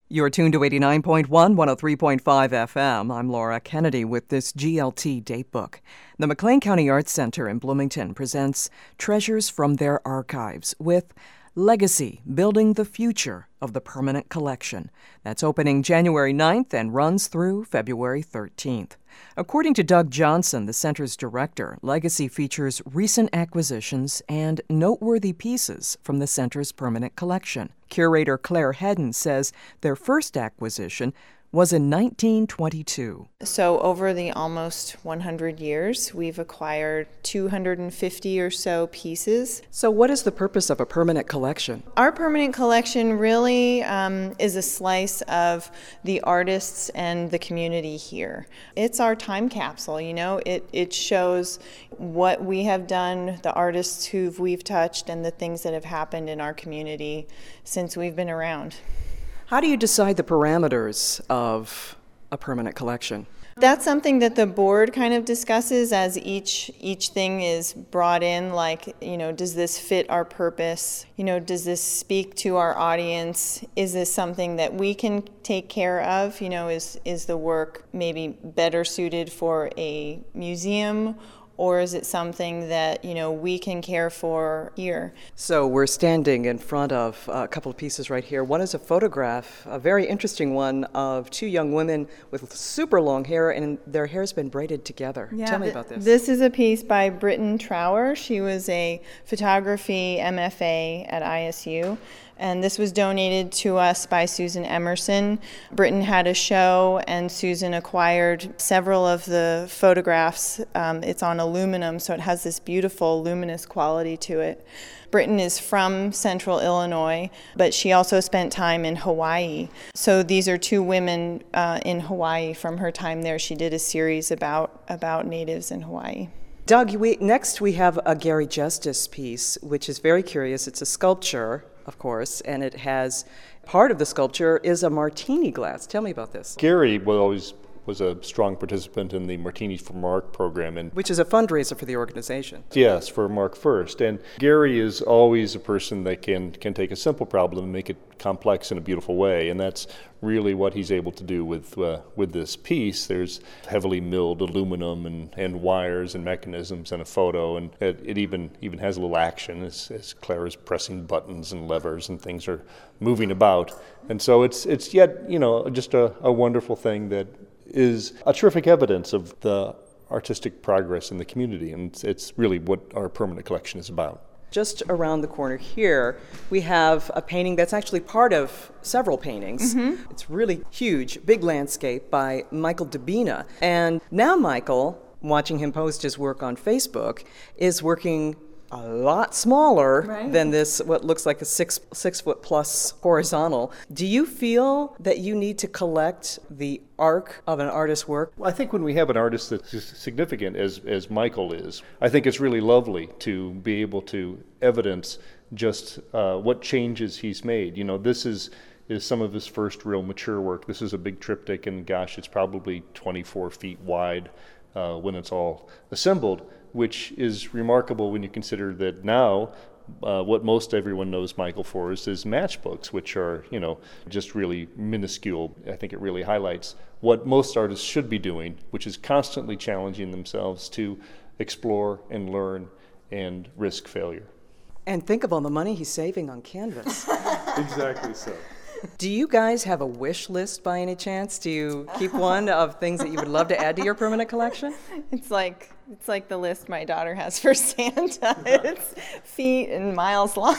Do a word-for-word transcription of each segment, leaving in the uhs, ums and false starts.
You're tuned to eighty-nine point one, one oh three point five F M. I'm Laura Kennedy with this G L T Datebook. The McLean County Arts Center in Bloomington presents Treasures from Their Archives with Legacy, Building the Future of the Permanent Collection. That's opening January ninth and runs through February thirteenth. According to Doug Johnson, the center's director, Legacy features recent acquisitions and noteworthy pieces from the center's permanent collection. Curator Claire Hedden says their first acquisition was in nineteen twenty-two. So over the almost one hundred years, we've acquired two hundred fifty or so pieces. So what is the purpose of a permanent collection? Our permanent collection really um, is a slice of the artists and the community here. It's our time capsule, you know. It, it shows what we have done, the artists who we've touched, and the things that have happened in our community since we've been around. How do you decide the parameters of a permanent collection? That's something that the board kind of discusses as each each thing is brought in, like, you know, does this fit our purpose? You know, does this speak to our audience? Is this something that we can take care of? You know, is is the work maybe better suited for a museum? Or is it something that, you know, we can care for here? So we're standing in front of a couple of pieces right here. One is a photograph, a very interesting one, of two young women with super long hair, and their hair's been braided together. Yeah, Tell me th- about this. This is a piece by Britton Trower. She was a photography M F A at I S U. And this was donated to us by Susan Emerson. Britton had a show, and Susan acquired several of the photographs. Um, it's on aluminum, so it has this beautiful luminous quality to it. Britton is from Central Illinois, but she also spent time in Hawaii. So these are two women uh, in Hawaii from her time there. She did a series about, about natives in Hawaii. Doug, we, next we have a Gary Justice piece, which is very curious. It's a sculpture, of course, and it has, part of the sculpture is a martini glass. Tell me about this. Gary was always was a strong participant in the Martinis for Mark program. And which is a fundraiser for the organization. Yes, for Mark First. And Gary is always a person that can, can take a simple problem and make it complex in a beautiful way. And that's really what he's able to do with uh, with this piece. There's heavily milled aluminum and, and wires and mechanisms and a photo. And it, it even even has a little action as, as Claire is pressing buttons and levers and things are moving about. And so it's it's yet, you know, just a, a wonderful thing that is a terrific evidence of the artistic progress in the community, and it's, it's really what our permanent collection is about. Just around the corner here, we have a painting that's actually part of several paintings. Mm-hmm. It's really huge, big landscape by Michael Dabena. And now Michael, watching him post his work on Facebook, is working a lot smaller right. than this, what looks like a six six foot plus horizontal. Do you feel that you need to collect the arc of an artist's work? Well, I think when we have an artist that's significant as as Michael is, I think it's really lovely to be able to evidence just uh, what changes he's made. You know, this is is some of his first real mature work. This is a big triptych, and gosh, it's probably twenty-four feet wide uh, when it's all assembled, which is remarkable when you consider that now uh, what most everyone knows Michael for is his matchbooks, which are, you know, just really minuscule. I think it really highlights what most artists should be doing, which is constantly challenging themselves to explore and learn and risk failure. And think of all the money he's saving on canvas. Exactly so. Do you guys have a wish list by any chance? Do you keep one of things that you would love to add to your permanent collection? It's like it's like the list my daughter has for Santa. It's feet and miles long.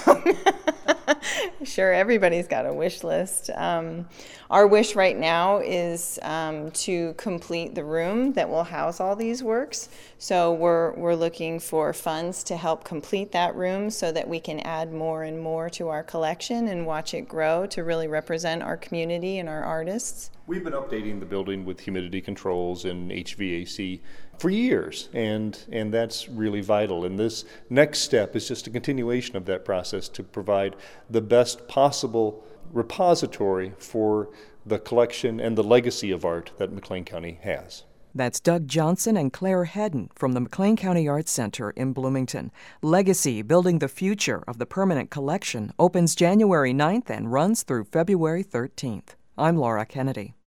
Sure, everybody's got a wish list. Um, our wish right now is um, to complete the room that will house all these works. So we're we're looking for funds to help complete that room so that we can add more and more to our collection and watch it grow to really represent our community and our artists. We've been updating the building with humidity controls and H V A C for years, and and that's really vital. And this next step is just a continuation of that process to provide the best possible repository for the collection and the legacy of art that McLean County has. That's Doug Johnson and Claire Hedden from the McLean County Arts Center in Bloomington. Legacy, Building the Future of the Permanent Collection opens January ninth and runs through February thirteenth. I'm Laura Kennedy.